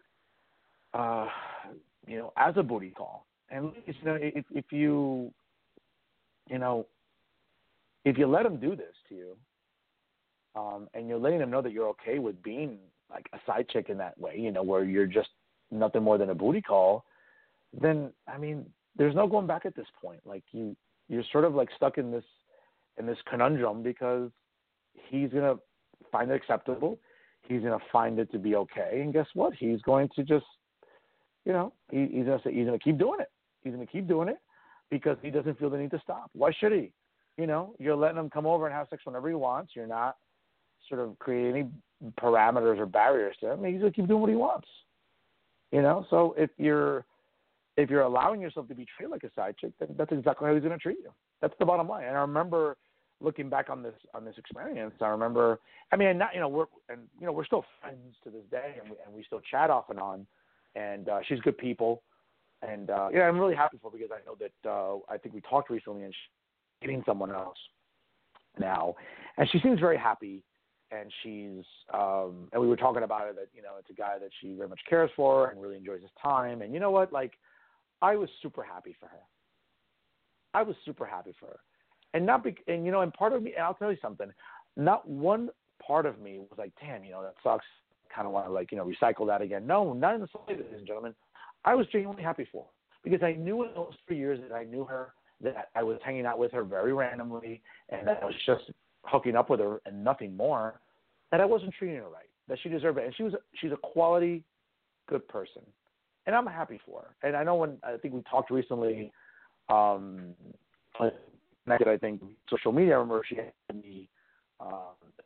S3: uh, you know, as a booty call. And, you know, if, if you, you know, if you let them do this to you, um, and you're letting them know that you're okay with being like a side chick in that way, you know, where you're just nothing more than a booty call, then, I mean, there's no going back at this point. Like, you, you're sort of like stuck in this, in this conundrum because he's going to find it acceptable. He's going to find it to be okay. And guess what? He's going to just, you know, he, he's going to say, he's going to keep doing it. He's going to keep doing it because he doesn't feel the need to stop. Why should he? You know, you're letting him come over and have sex whenever he wants. You're not sort of creating any parameters or barriers to him. He's going to keep doing what he wants. You know, so if you're, if you're allowing yourself to be treated like a side chick, then that's exactly how he's going to treat you. That's the bottom line. And I remember looking back on this, on this experience, I remember, I mean, not, you know, we're, and, you know, we're still friends to this day, and we, and we still chat off and on. And uh, she's good people. And, uh, yeah, I'm really happy for her because I know that uh, I think we talked recently and she's dating someone else now. And she seems very happy. And she's, um, and we were talking about it that, you know, it's a guy that she very much cares for and really enjoys his time. And you know what? Like, I was super happy for her. I was super happy for her. And not, be, and, you know, and part of me, and I'll tell you something, not one part of me was like, damn, you know, that sucks. Kind of want to, like, you know, recycle that again. No, not in the slightest, ladies and gentlemen. I was genuinely happy for her because I knew in those three years that I knew her, that I was hanging out with her very randomly, and that I was just hooking up with her and nothing more, that I wasn't treating her right, that she deserved it. And she was, she's a quality, good person. And I'm happy for her. And I know when, I think we talked recently, um, I think social media, I remember she had me, uh,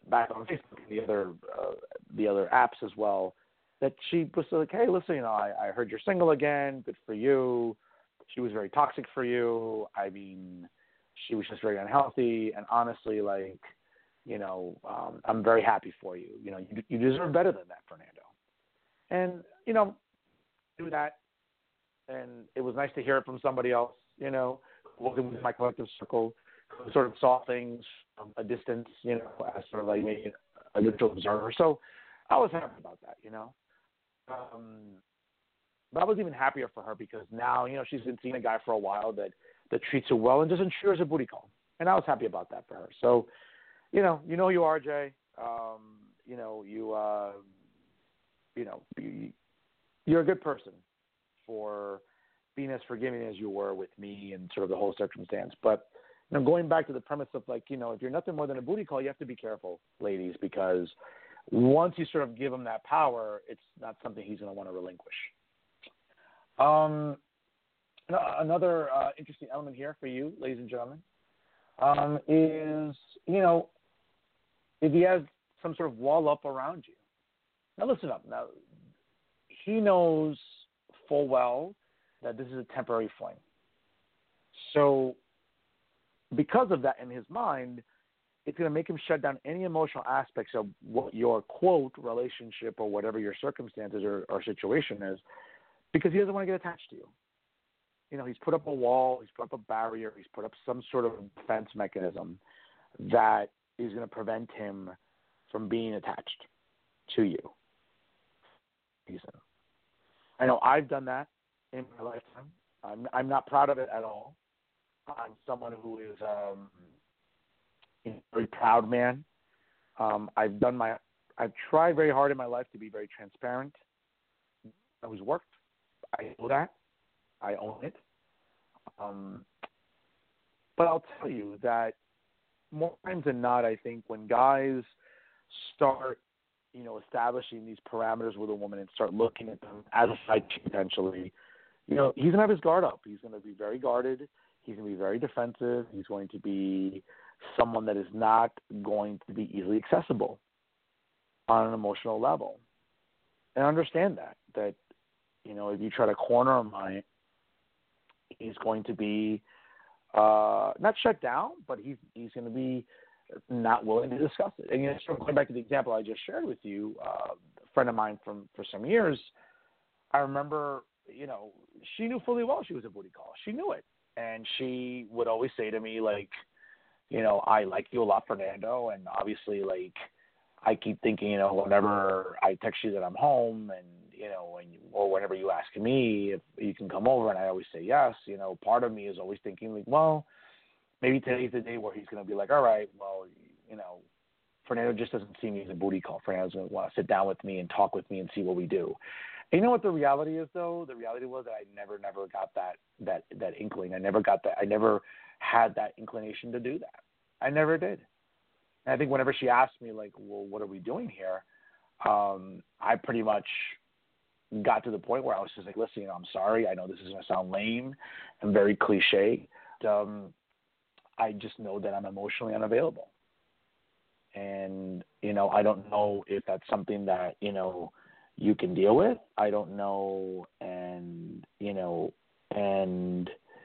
S3: back on Facebook and the other uh, the other apps as well, that she was like, hey, listen, you know, I, I heard you're single again. Good for you. She was very toxic for you. I mean, she was just very unhealthy. And honestly, like, you know, um, I'm very happy for you. You know, you, you deserve better than that, Fernando. And, you know, do that. And it was nice to hear it from somebody else, you know, who wasn't with my collective circle, who sort of saw things from a distance, you know, as sort of like maybe a neutral observer. So I was happy about that, you know. Um, but I was even happier for her because now, you know, she's been seeing a guy for a while that, that treats her well and doesn't treat her as a booty call. And I was happy about that for her. So, you know, you know who you are, Jay. Um, you know, you, uh, you know, you, you're a good person for being as forgiving as you were with me and sort of the whole circumstance. But, you know, going back to the premise of, like, you know, if you're nothing more than a booty call, you have to be careful, ladies, because once you sort of give him that power, it's not something he's going to want to relinquish. Um, another uh, interesting element here for you, ladies and gentlemen, um, is, you know, if he has some sort of wall up around you. Now, listen up. Now, he knows full well that this is a temporary fling. So because of that in his mind, it's going to make him shut down any emotional aspects of what your, quote, relationship or whatever your circumstances or, or situation is, because he doesn't want to get attached to you. You know, he's put up a wall, he's put up a barrier, he's put up some sort of defense mechanism that is going to prevent him from being attached to you. I know I've done that in my lifetime. I'm, I'm not proud of it at all. I'm someone who is um, a very proud man. Um, I've done my, I've tried very hard in my life to be very transparent. It always worked. I know that. I own it. Um, but I'll tell you that more times than not, I think when guys start, you know, establishing these parameters with a woman and start looking at them as a side chick potentially, you know, he's going to have his guard up. He's going to be very guarded. He's going to be very defensive. He's going to be someone that is not going to be easily accessible on an emotional level. And understand that, that, you know, if you try to corner him on it, he's going to be uh, not shut down, but he's he's going to be not willing to discuss it. And, you know, sort of going back to the example I just shared with you, uh, a friend of mine from for some years, I remember, you know, she knew fully well she was a booty call. She knew it. And she would always say to me, like, you know, I like you a lot, Fernando, and obviously, like, I keep thinking, you know, whenever I text you that I'm home and, you know, and, or whenever you ask me if you can come over, and I always say yes, you know, part of me is always thinking, like, well, maybe today's the day where he's going to be like, all right, well, you know, Fernando just doesn't see me as a booty call. Fernando's going to want to sit down with me and talk with me and see what we do. And you know what the reality is, though? The reality was that I never, never got that that that inkling. I never got that. I never had that inclination to do that. I never did. And I think whenever she asked me, like, well, what are we doing here? Um, I pretty much got to the point where I was just like, listen, you know, I'm sorry. I know this is going to sound lame and very cliche. Um, I just know that I'm emotionally unavailable. And, you know, I don't know if that's something that, you know, you can deal with. I don't know. And, you know, and,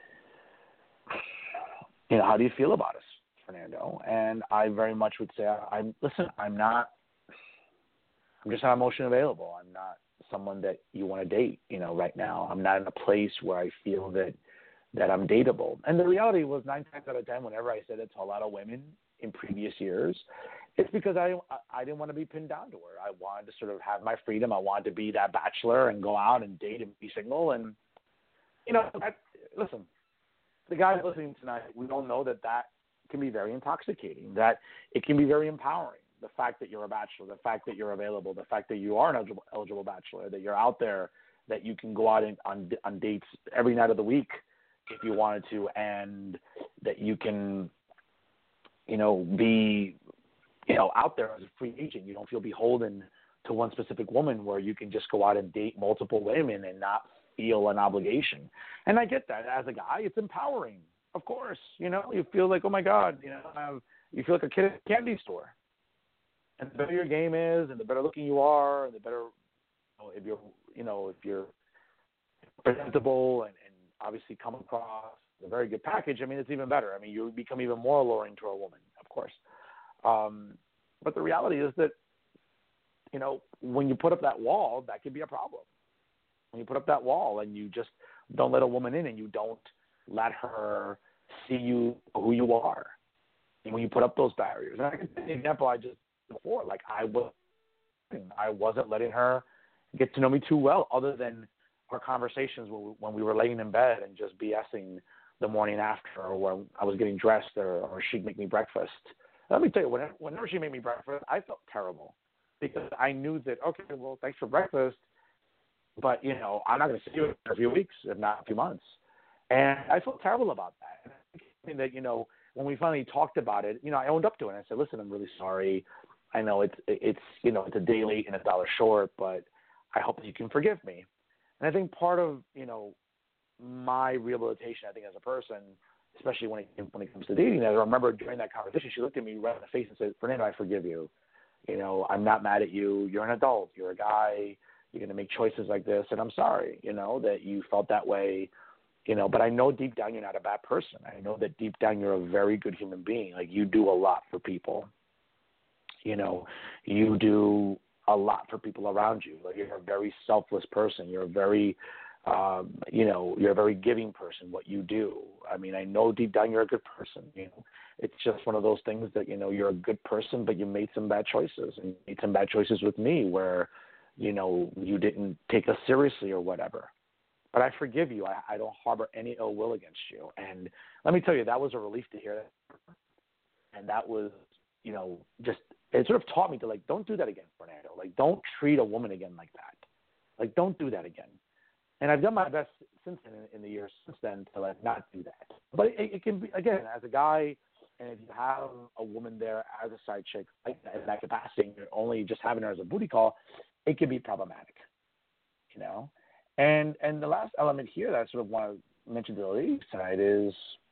S3: you know, how do you feel about us, Fernando? And I very much would say, I'm, listen, I'm not, I'm just not emotionally available. I'm not someone that you want to date, you know, right now. I'm not in a place where I feel that, that I'm dateable. And the reality was nine times out of ten, whenever I said it to a lot of women in previous years, it's because I I didn't want to be pinned down to her. I wanted to sort of have my freedom. I wanted to be that bachelor and go out and date and be single. And, you know, I, listen, the guys listening tonight, we all know that that can be very intoxicating, that it can be very empowering. The fact that you're a bachelor, the fact that you're available, the fact that you are an eligible, eligible bachelor, that you're out there, that you can go out and, on, on dates every night of the week if you wanted to, and that you can, you know, be, you know, out there as a free agent. You don't feel beholden to one specific woman where you can just go out and date multiple women and not feel an obligation. And I get that. As a guy, it's empowering. Of course, you know, you feel like, oh my God, you know, I have, you feel like a kid at a candy store. And the better your game is, and the better looking you are, and the better, you know, if you're, you know, if you're presentable and, and obviously come across a very good package, I mean, it's even better. I mean, you become even more alluring to a woman, of course. Um, but the reality is that, you know, when you put up that wall, that could be a problem. When you put up that wall and you just don't let a woman in and you don't let her see you who you are, and when you put up those barriers. And I can take the example I just before, like I was, I wasn't letting her get to know me too well, other than our conversations when we were laying in bed and just BSing the morning after, or when I was getting dressed, or, or she'd make me breakfast. Let me tell you, whenever, whenever she made me breakfast, I felt terrible because I knew that, okay, well, thanks for breakfast, but, you know, I'm not going to see you for a few weeks, if not a few months. And I felt terrible about that. And I think that, you know, when we finally talked about it, you know, I owned up to it. I said, listen, I'm really sorry. I know it's, it's you know, it's a day late and a dollar short, but I hope that you can forgive me. And I think part of, you know, my rehabilitation, I think, as a person, especially when it, when it comes to dating, I remember during that conversation, she looked at me right in the face and said, Fernando, I forgive you. You know, I'm not mad at you. You're an adult. You're a guy. You're going to make choices like this. And I'm sorry, you know, that you felt that way, you know, but I know deep down you're not a bad person. I know that deep down you're a very good human being. Like, you do a lot for people. You know, you do a lot for people around you. Like, you're a very selfless person. You're a very, um, you know, you're a very giving person, what you do. I mean, I know deep down you're a good person. You know, it's just one of those things that, you know, you're a good person, but you made some bad choices, and you made some bad choices with me where, you know, you didn't take us seriously or whatever. But I forgive you. I, I don't harbor any ill will against you. And let me tell you, that was a relief to hear that. And that was, you know, just, it sort of taught me to, like, don't do that again, Fernando. Like, don't treat a woman again like that. Like, don't do that again. And I've done my best since then, in the years since then, to, like, not do that. But it, it can be, again, as a guy, and if you have a woman there as a side chick, like in that capacity, and you're only just having her as a booty call, it can be problematic, you know? And and the last element here that I sort of want to mention to the ladies tonight is,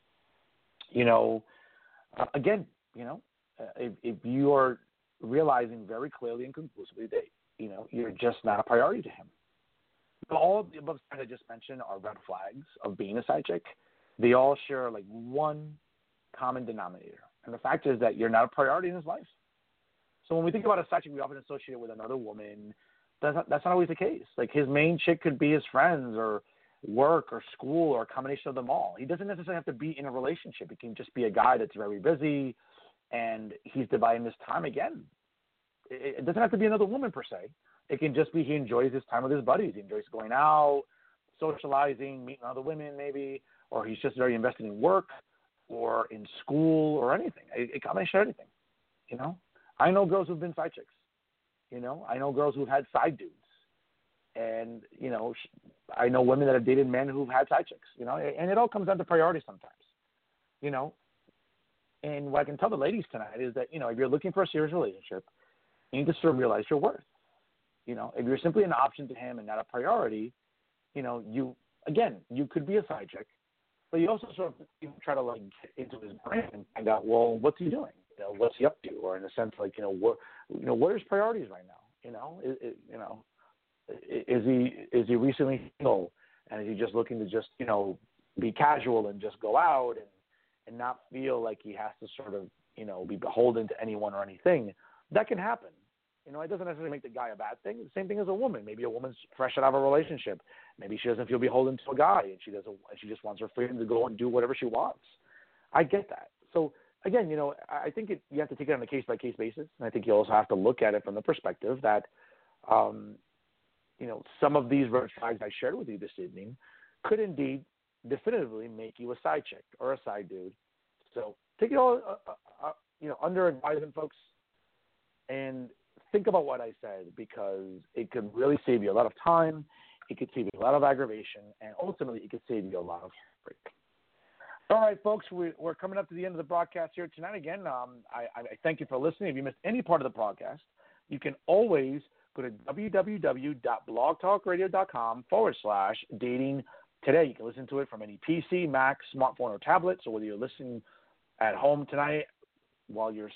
S3: you know, uh, again, you know, uh, if, if you are realizing very clearly and conclusively that, you know, you're just not a priority to him. But all of the above things I just mentioned are red flags of being a side chick. They all share, like, one common denominator. And the fact is that you're not a priority in his life. So when we think about a side chick, we often associate it with another woman. That's not, that's not always the case. Like, his main chick could be his friends or work or school or a combination of them all. He doesn't necessarily have to be in a relationship. He can just be a guy that's very busy and he's dividing his time again. It, it doesn't have to be another woman per se. It can just be he enjoys his time with his buddies. He enjoys going out, socializing, meeting other women maybe, or he's just very invested in work or in school or anything. A, a combination of anything, you know. I know girls who've been side chicks. You know, I know girls who've had side dudes. And, you know, I know women that have dated men who've had side chicks, you know, and it all comes down to priorities sometimes, you know. And what I can tell the ladies tonight is that, you know, if you're looking for a serious relationship, you need to sort of realize your worth. You know, if you're simply an option to him and not a priority, you know, you, again, you could be a side chick, but you also sort of you know, try to, like, get into his brain and find out, well, what's he doing? You know, what's he up to? Or in a sense, like, you know, what, you know, what are his priorities right now? You know, is, is, you know, is he is he recently single, and is he just looking to just, you know, be casual and just go out and, and not feel like he has to sort of, you know, be beholden to anyone or anything? That can happen. You know, it doesn't necessarily make the guy a bad thing. The same thing as a woman. Maybe a woman's fresh out of a relationship. Maybe she doesn't feel beholden to a guy, and she doesn't, and she just wants her freedom to go and do whatever she wants. I get that. So again, you know, I think it, you have to take it on a case-by-case basis, and I think you also have to look at it from the perspective that, um, you know, some of these red flags I shared with you this evening could indeed definitively make you a side chick or a side dude. So take it all, uh, uh, you know, under advisement, folks, and think about what I said, because it could really save you a lot of time, it could save you a lot of aggravation, and ultimately it could save you a lot of heartbreak. All right, folks, we, we're coming up to the end of the broadcast here tonight. Again, um, I, I thank you for listening. If you missed any part of the broadcast, you can always go to www.blogtalkradio.com forward slash dating today. You can listen to it from any P C, Mac, smartphone, or tablet. So whether you're listening at home tonight while you're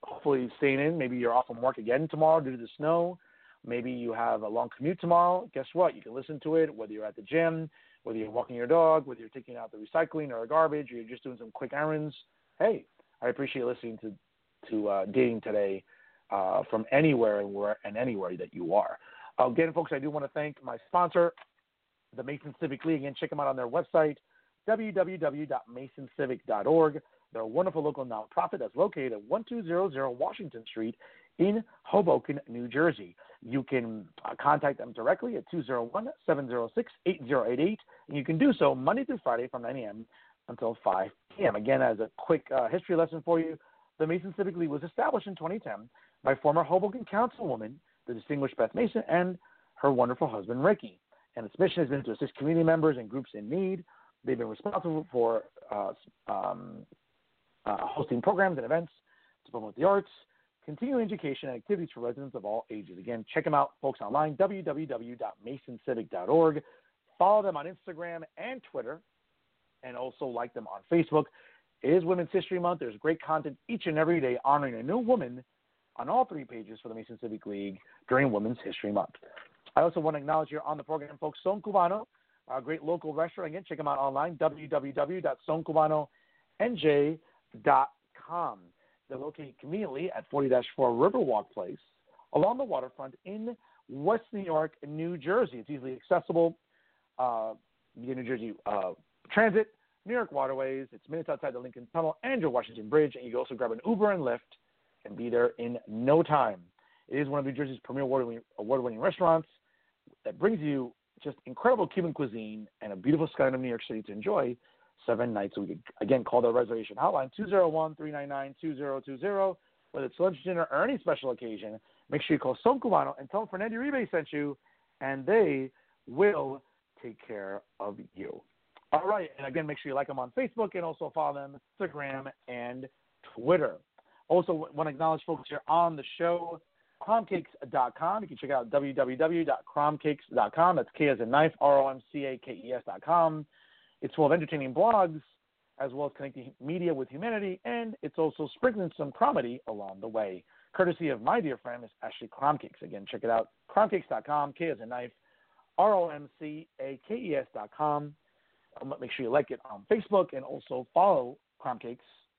S3: hopefully staying in. Maybe you're off from work again tomorrow due to the snow. Maybe you have a long commute tomorrow. Guess what? You can listen to it whether you're at the gym, whether you're walking your dog, whether you're taking out the recycling or the garbage, or you're just doing some quick errands. Hey, I appreciate listening to to uh, Dating Today uh, from anywhere and where and anywhere that you are. Again, folks, I do want to thank my sponsor, the Mason Civic League. Again, check them out on their website, w w w dot mason civic dot org. They're a wonderful local nonprofit that's located at twelve hundred Washington Street in Hoboken, New Jersey. You can uh, contact them directly at two oh one, seven oh six, eight oh eight eight, and you can do so Monday through Friday from nine a.m. until five p.m. Again, as a quick uh, history lesson for you, the Mason Civic League was established in twenty ten by former Hoboken Councilwoman, the distinguished Beth Mason, and her wonderful husband, Ricky. And its mission has been to assist community members and groups in need. They've been responsible for uh, um, uh, hosting programs and events to promote the arts, continuing education, and activities for residents of all ages. Again, check them out, folks, online, w w w dot mason civic dot org. Follow them on Instagram and Twitter, and also like them on Facebook. It is Women's History Month. There's great content each and every day honoring a new woman on all three pages for the Mason Civic League during Women's History Month. I also want to acknowledge here on the program, folks, Son Cubano, a great local restaurant. Again, check them out online, w w w dot son cubano n j dot com. They're located conveniently at forty dash four Riverwalk Place along the waterfront in West New York, New Jersey. It's easily accessible uh, via New Jersey uh, Transit, New York Waterways. It's minutes outside the Lincoln Tunnel and George Washington Bridge, and you can also grab an Uber and Lyft and be there in no time. It is one of New Jersey's premier award-winning, award-winning restaurants that brings you just incredible Cuban cuisine and a beautiful skyline of New York City to enjoy seven nights a week. Again, call their reservation hotline, two oh one, three nine nine, two oh two oh. Whether it's lunch, dinner, or any special occasion, make sure you call Son Cubano and tell them Fernando Uribe sent you, and they will take care of you. All right, and again, make sure you like them on Facebook and also follow them on Instagram and Twitter. Also, want to acknowledge folks here on the show, crom cakes dot com. You can check out w w w dot crom cakes dot com. That's K as in knife, R O M C A K E S dot com. It's full of entertaining blogs, as well as connecting media with humanity, and it's also sprinkling some comedy along the way, courtesy of my dear friend, Miss Ashley Cromcakes. Again, check it out, crom cakes dot com, K as in knife, R O M C A K E S dot com. Um, make sure you like it on Facebook and also follow Cromcakes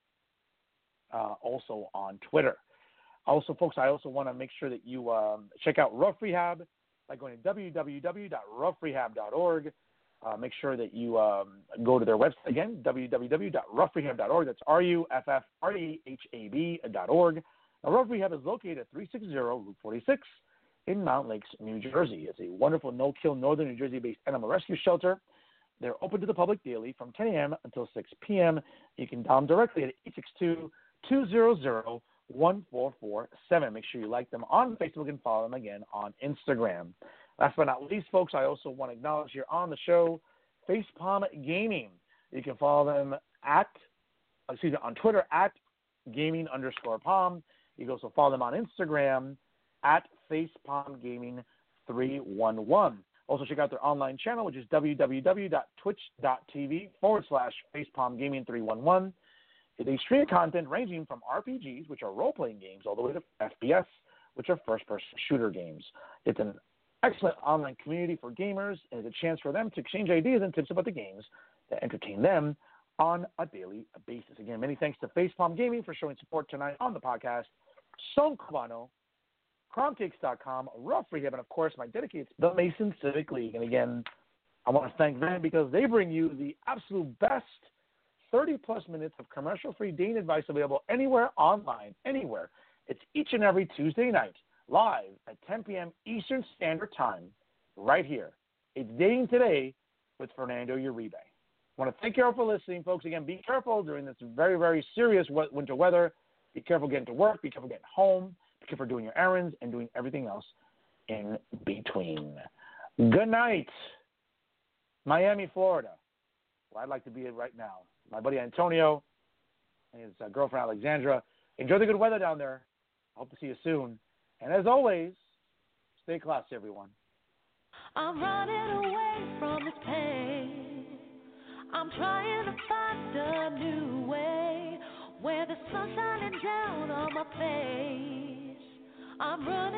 S3: uh, also on Twitter. Also, folks, I also want to make sure that you um, check out Rough Rehab by going to w w w dot rough rehab dot org. Uh, make sure that you um, go to their website again, w w w dot rough rehab dot org. That's R U F F R E H A B dot org. Now, Rough Rehab is located at three sixty Route forty-six in Mount Lakes, New Jersey. It's a wonderful no-kill northern New Jersey-based animal rescue shelter. They're open to the public daily from ten a.m. until six p.m. You can dial them directly at eight six two, two hundred, one four four seven. Make sure you like them on Facebook and follow them again on Instagram. Last but not least, folks, I also want to acknowledge here on the show, Facepalm Gaming. You can follow them at, excuse me, on Twitter at gaming underscore palm. You can also follow them on Instagram at Facepalm Gaming three one one. Also check out their online channel, which is w w w dot twitch dot t v forward slash Facepalm Gaming three one one. They stream content ranging from R P Gs, which are role-playing games, all the way to F P S, which are first-person shooter games. It's an excellent online community for gamers, and it's a chance for them to exchange ideas and tips about the games that entertain them on a daily basis. Again, many thanks to Facepalm Gaming for showing support tonight on the podcast. Son Cubano, crom cakes dot com, Rough Rehab, and of course, my dedicated the Mason Civic League. And again, I want to thank them because they bring you the absolute best thirty-plus minutes of commercial-free dating advice available anywhere online, anywhere. It's each and every Tuesday night, live at ten p.m. Eastern Standard Time, right here. It's Dating Today with Fernando Uribe. I want to thank you all for listening, folks. Again, be careful during this very, very serious winter weather. Be careful getting to work. Be careful getting home. Be careful doing your errands and doing everything else in between. Good night, Miami, Florida, where I'd like to be at right now. My buddy Antonio and his uh, girlfriend Alexandra. Enjoy the good weather down there. I hope to see you soon. And as always, stay classy, everyone.
S2: I'm running away from this pain. I'm trying to find a new way where the sun's shining down on my face. I'm running